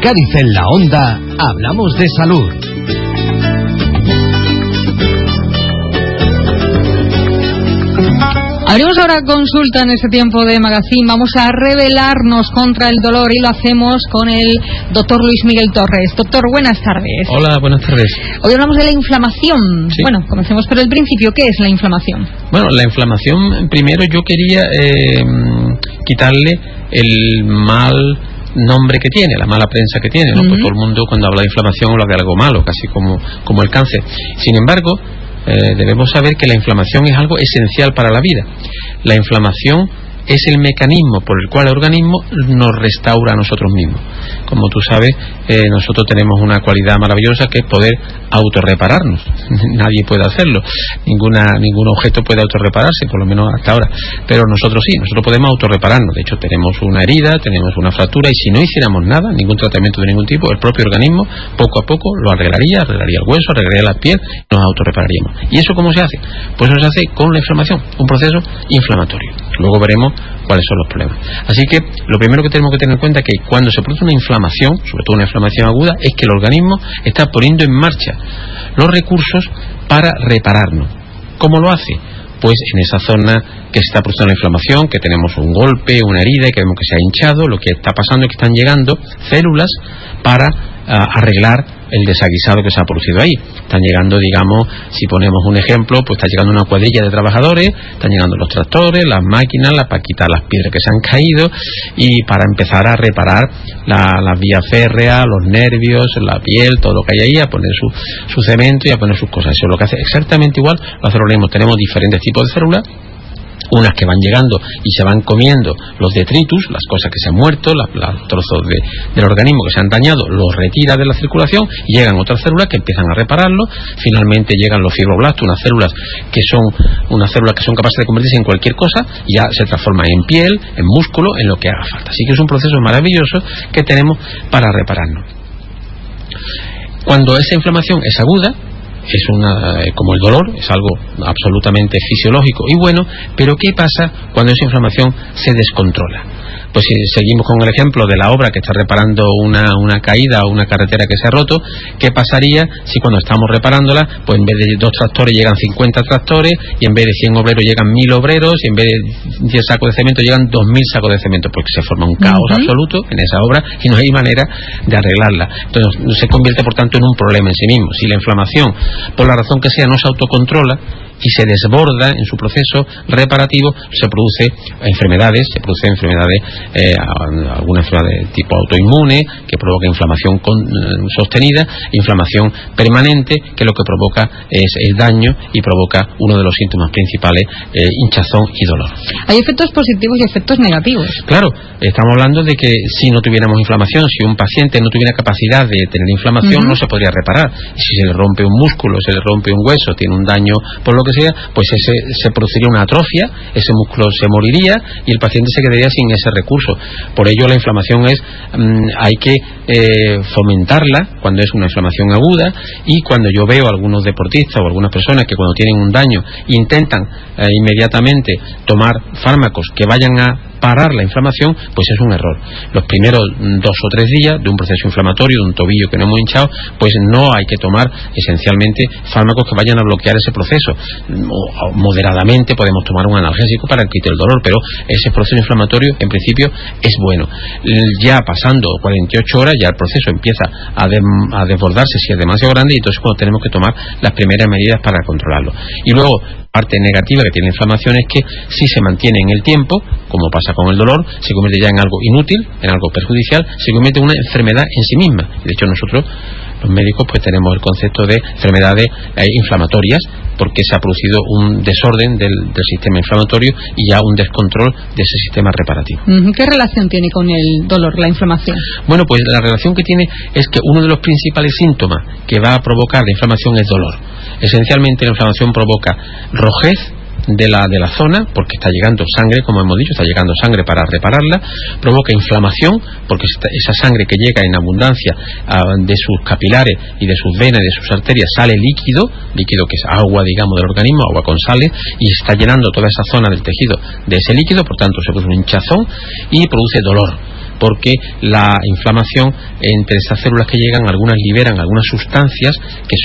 Cádiz en la Onda, hablamos de salud. Abrimos ahora consulta en este tiempo de magazine. Vamos a rebelarnos contra el dolor y lo hacemos con el doctor Luis Miguel Torres. Doctor, buenas tardes. Hola, buenas tardes. Hoy hablamos de la inflamación. Sí. Bueno, comencemos por el principio. ¿Qué es la inflamación? Bueno, la inflamación, primero yo quería quitarle el mal nombre que tiene, la mala prensa que tiene, ¿no? Pues todo el mundo cuando habla de inflamación habla de algo malo, casi como el cáncer. Sin embargo, debemos saber que la inflamación es algo esencial para la vida. La inflamación es el mecanismo por el cual el organismo nos restaura a nosotros mismos. Como tú sabes, nosotros tenemos una cualidad maravillosa que es poder autorrepararnos. Nadie puede hacerlo, ningún objeto puede autorrepararse, por lo menos hasta ahora, pero nosotros sí, nosotros podemos autorrepararnos. De hecho, tenemos una herida, tenemos una fractura, y si no hiciéramos nada, ningún tratamiento de ningún tipo, el propio organismo poco a poco lo arreglaría el hueso, arreglaría la piel, nos autorrepararíamos. ¿Y eso cómo se hace? Pues eso se hace con la inflamación, un proceso inflamatorio. Luego veremos cuáles son los problemas. Así que lo primero que tenemos que tener en cuenta es que cuando se produce una inflamación, sobre todo una inflamación aguda, es que el organismo está poniendo en marcha los recursos para repararnos. ¿Cómo lo hace? Pues en esa zona que se está produciendo la inflamación, que tenemos un golpe, una herida, y que vemos que se ha hinchado, lo que está pasando es que están llegando células para arreglar el desaguisado que se ha producido ahí. Están llegando, digamos, si ponemos un ejemplo, pues está llegando una cuadrilla de trabajadores, están llegando los tractores, las máquinas, para quitar las piedras que se han caído y para empezar a reparar las vías férreas, los nervios, la piel, todo lo que hay ahí, a poner su cemento y a poner sus cosas. Eso es lo que hace exactamente igual lo hace el organismo. Tenemos diferentes tipos de células, unas que van llegando y se van comiendo los detritus, las cosas que se han muerto, los trozos del organismo que se han dañado, los retira de la circulación, y llegan otras células que empiezan a repararlo. Finalmente llegan los fibroblastos, unas células que son capaces de convertirse en cualquier cosa, y ya se transforman en piel, en músculo, en lo que haga falta. Así que es un proceso maravilloso que tenemos para repararnos. Cuando esa inflamación es aguda, es como el dolor, es algo absolutamente fisiológico y bueno, pero ¿qué pasa cuando esa inflamación se descontrola? Pues si seguimos con el ejemplo de la obra que está reparando una caída o una carretera que se ha roto, ¿qué pasaría si cuando estamos reparándola, pues en vez de 2 tractores llegan 50 tractores, y en vez de 100 obreros llegan 1000 obreros, y en vez de 10 sacos de cemento llegan 2000 sacos de cemento? Porque se forma un caos absoluto en esa obra y no hay manera de arreglarla. Entonces se convierte, por tanto, en un problema en sí mismo. Si la inflamación, por la razón que sea, no se autocontrola y se desborda en su proceso reparativo, se produce enfermedades, alguna enfermedad de tipo autoinmune que provoca inflamación sostenida, inflamación permanente, que lo que provoca es el daño y provoca uno de los síntomas principales, hinchazón y dolor. Hay efectos positivos y efectos negativos. Claro, estamos hablando de que si no tuviéramos inflamación, si un paciente no tuviera capacidad de tener inflamación, no se podría reparar. Si se le rompe un músculo, se le rompe un hueso, tiene un daño por lo que sea, pues se produciría una atrofia, ese músculo se moriría y el paciente se quedaría sin ese recurso. Por ello la inflamación hay que fomentarla cuando es una inflamación aguda, y cuando yo veo a algunos deportistas o algunas personas que cuando tienen un daño intentan inmediatamente tomar fármacos que vayan a parar la inflamación, pues es un error. Los primeros 2 o 3 días de un proceso inflamatorio, de un tobillo que no hemos hinchado, pues no hay que tomar esencialmente fármacos que vayan a bloquear ese proceso. Moderadamente podemos tomar un analgésico para quitar el dolor, pero ese proceso inflamatorio en principio es bueno. Ya pasando 48 horas ya el proceso empieza a desbordarse si es demasiado grande, y entonces cuando tenemos que tomar las primeras medidas para controlarlo. Y luego, parte negativa que tiene la inflamación es que si se mantiene en el tiempo, como pasa con el dolor, se convierte ya en algo inútil, en algo perjudicial, se convierte en una enfermedad en sí misma. De hecho, nosotros, los médicos, pues tenemos el concepto de enfermedades inflamatorias, porque se ha producido un desorden del sistema inflamatorio y ya un descontrol de ese sistema reparativo. ¿Qué relación tiene con el dolor, la inflamación? Bueno, pues la relación que tiene es que uno de los principales síntomas que va a provocar la inflamación es dolor. Esencialmente la inflamación provoca rojez de la zona, porque está llegando sangre, como hemos dicho, está llegando sangre para repararla, provoca inflamación, porque esa sangre que llega en abundancia de sus capilares y de sus venas y de sus arterias sale líquido que es agua, digamos, del organismo, agua con sales, y está llenando toda esa zona del tejido de ese líquido, por tanto se produce un hinchazón y produce dolor. porque la inflamación, entre esas células que llegan, algunas liberan algunas sustancias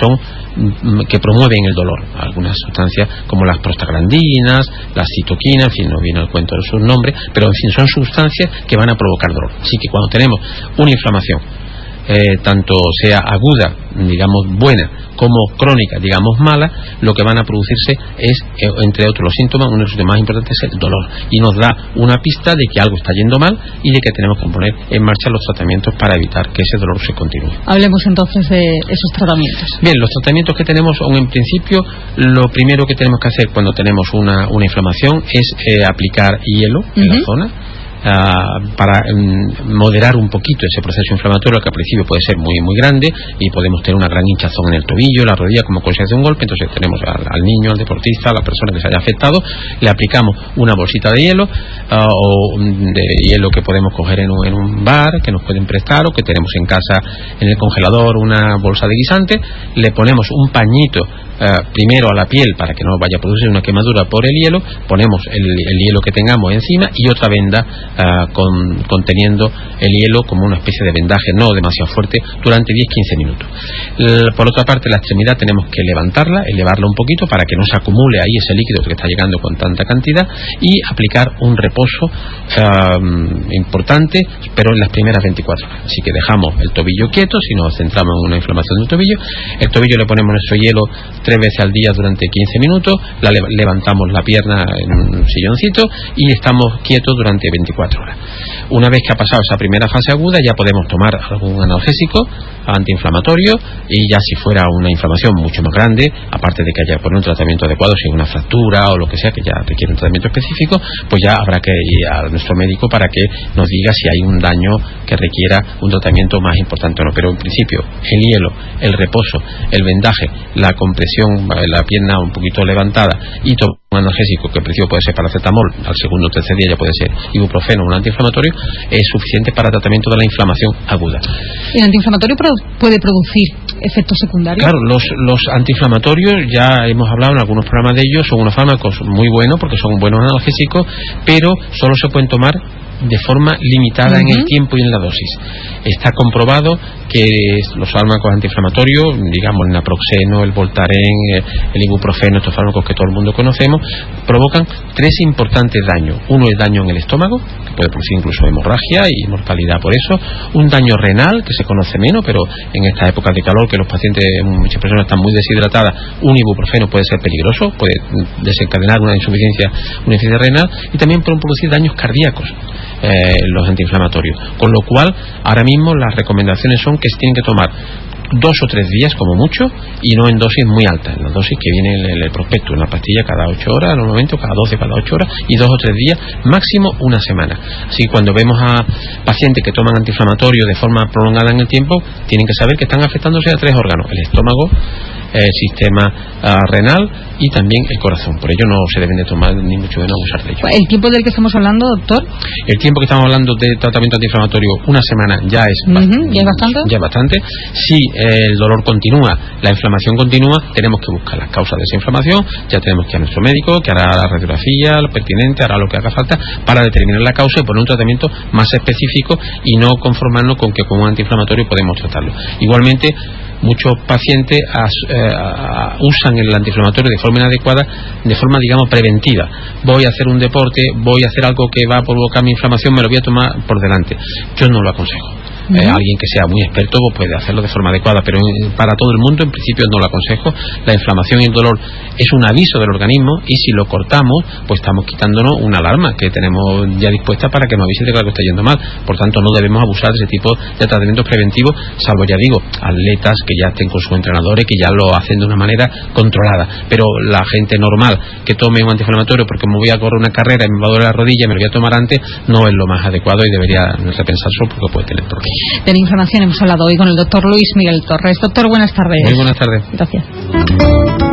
que promueven el dolor, algunas sustancias como las prostaglandinas, las citoquinas, en fin, no viene al cuento de sus nombres, pero en fin, son sustancias que van a provocar dolor. Así que cuando tenemos una inflamación, tanto sea aguda, digamos buena, como crónica, digamos mala, lo que van a producirse es, entre otros los síntomas, uno de los más importantes es el dolor, y nos da una pista de que algo está yendo mal y de que tenemos que poner en marcha los tratamientos para evitar que ese dolor se continúe. Hablemos entonces de esos tratamientos. Bien, los tratamientos que tenemos son, en principio, lo primero que tenemos que hacer cuando tenemos una inflamación es aplicar hielo en la zona, para moderar un poquito ese proceso inflamatorio, que al principio puede ser muy muy grande y podemos tener una gran hinchazón en el tobillo, la rodilla, como consecuencia de un golpe. Entonces tenemos al niño, al deportista, a la persona que se haya afectado, le aplicamos una bolsita de hielo, o de hielo que podemos coger en un bar, que nos pueden prestar, o que tenemos en casa en el congelador una bolsa de guisante. Le ponemos un pañito primero a la piel para que no vaya a producir una quemadura por el hielo, ponemos el hielo que tengamos encima y otra venda conteniendo el hielo como una especie de vendaje no demasiado fuerte durante 10-15 minutos. Por otra parte, la extremidad tenemos que levantarla, elevarla un poquito para que no se acumule ahí ese líquido que está llegando con tanta cantidad, y aplicar un reposo importante, pero en las primeras 24 horas. Así que dejamos el tobillo quieto, si nos centramos en una inflamación del tobillo. El tobillo le ponemos nuestro hielo 3 veces al día durante 15 minutos, levantamos la pierna en un silloncito y estamos quietos durante 24 horas. Una vez que ha pasado esa primera fase aguda, ya podemos tomar algún analgésico antiinflamatorio, y ya si fuera una inflamación mucho más grande, aparte de que haya por un tratamiento adecuado, si hay una fractura o lo que sea que ya requiere un tratamiento específico, pues ya habrá que ir a nuestro médico para que nos diga si hay un daño que requiera un tratamiento más importante o no. Pero en principio el hielo, el reposo, el vendaje, la compresión, la pierna un poquito levantada y todo un analgésico, que en principio puede ser paracetamol, al segundo o tercer día ya puede ser ibuprofeno o un antiinflamatorio, es suficiente para tratamiento de la inflamación aguda. ¿El antiinflamatorio puede producir efectos secundarios? Claro, los antiinflamatorios, ya hemos hablado en algunos programas de ellos, son unos fármacos muy buenos porque son buenos analgésicos, pero solo se pueden tomar de forma limitada en el tiempo y en la dosis. Está comprobado que los fármacos antiinflamatorios, digamos el naproxeno, el Voltaren, el ibuprofeno, estos fármacos que todo el mundo conocemos, provocan 3 importantes daños. Uno es daño en el estómago, que puede producir incluso hemorragia y mortalidad por eso. Un daño renal, que se conoce menos, pero en esta época de calor, que los pacientes, muchas personas están muy deshidratadas, un ibuprofeno puede ser peligroso, puede desencadenar una insuficiencia renal, y también pueden producir daños cardíacos los antiinflamatorios, con lo cual ahora mismo las recomendaciones son que se tienen que tomar 2 o 3 días como mucho, y no en dosis muy altas, en la dosis que viene en el prospecto, una pastilla cada 8 horas normalmente, o cada 12, cada 8 horas, y 2 o 3 días, máximo una semana. Así que cuando vemos a pacientes que toman antiinflamatorios de forma prolongada en el tiempo, tienen que saber que están afectándose a 3 órganos: el estómago, el sistema renal y también el corazón. Por ello no se deben de tomar ni mucho menos abusar de ello. ¿El tiempo del que estamos hablando, doctor? El tiempo que estamos hablando de tratamiento antiinflamatorio, una semana, ya es bastante. Ya es bastante. Si el dolor continúa, la inflamación continúa, tenemos que buscar las causas de esa inflamación, ya tenemos que ir a nuestro médico, que hará la radiografía, lo pertinente, hará lo que haga falta para determinar la causa y poner un tratamiento más específico, y no conformarnos con que con un antiinflamatorio podemos tratarlo. Igualmente, muchos pacientes usan el antiinflamatorio de forma inadecuada, de forma, digamos, preventiva. Voy a hacer un deporte, voy a hacer algo que va a provocar mi inflamación, me lo voy a tomar por delante. Yo no lo aconsejo. Alguien que sea muy experto puede hacerlo de forma adecuada, pero para todo el mundo en principio no lo aconsejo. La inflamación y el dolor es un aviso del organismo, y si lo cortamos, pues estamos quitándonos una alarma que tenemos ya dispuesta para que nos avise de que algo está yendo mal. Por tanto, no debemos abusar de ese tipo de tratamientos preventivos, salvo, ya digo, atletas que ya estén con sus entrenadores, que ya lo hacen de una manera controlada. Pero la gente normal que tome un antiinflamatorio porque me voy a correr una carrera y me va a doler la rodilla y me lo voy a tomar antes, no es lo más adecuado, y debería repensarlo porque puede tener problemas. De la inflamación hemos hablado hoy con el doctor Luis Miguel Torres. Doctor, buenas tardes. Muy buenas tardes. Gracias.